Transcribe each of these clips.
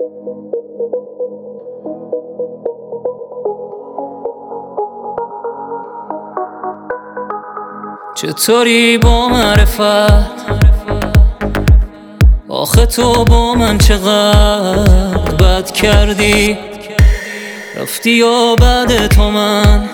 چطوری با معرفت آخه تو با من چقدر بد کردی، رفتی یا بعد تو من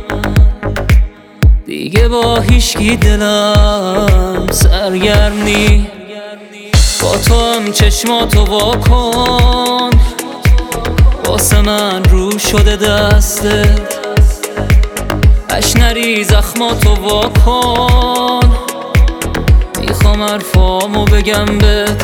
دیگه با هیچکی دلم سرگرم نی. با تو هم چشماتو وا کن، واسه من رو شده دستت، اش نری زخماتو وا کن، میخوام حرفامو بگم بهت.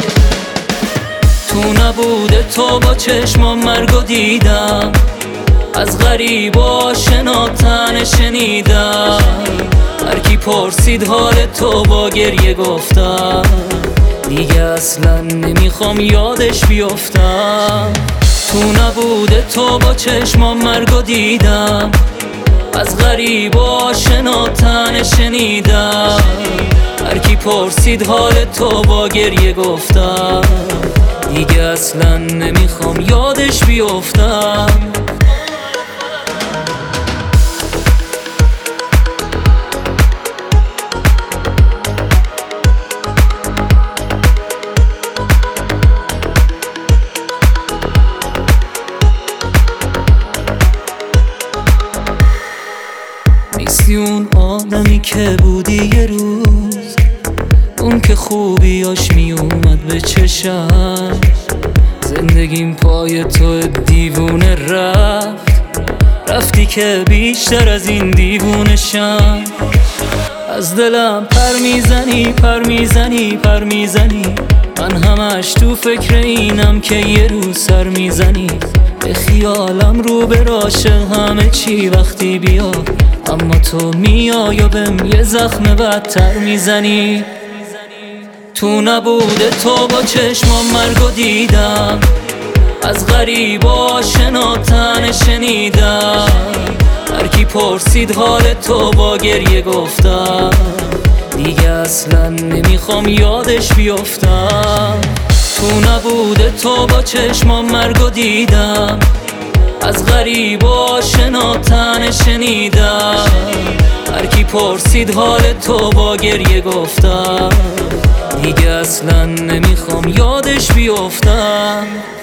تو نبوده تو با چشمام مرگو دیدم، از غریب و آشنا تنه شنیدم، هرکی پرسید حال تو با گریه گفتم، دیگه اصلا نمیخوام یادش بیفتم. تو نبوده تو با چشمام مرگو دیدم، از غریب و آشنا تنه شنیدم، هرکی پرسید حال تو با گریه گفتم، دیگه اصلا نمیخوام یادش بیفتم. نیستی اون آدمی که بودی یه روز، اون که خوبیاش میومد به چشم، زندگیم پای تو دیوونه رفتی که بیشتر از این دیوونشم. از دلم پر میزنی، من همش تو فکر اینم که یه روز سر میزنی. به خیالم رو به عاشق همه چی وقتی بیا، اما تو میای و بهم یه زخم بدتر میزنی. تو نبوده تو با چشمام مرگو دیدم، از غریب و آشنا تنه شنیدم، هرکی پرسید حال تو با گریه گفتم، دیگه اصلا نمیخوام یادش بیفتم. تو نبوده تو با چشمام مرگو دیدم، از غریب و آشنا تنه شنیدم، هرکی پرسید حال تو با گریه گفتم، دیگه اصلا نمیخوام یادش بیفتم.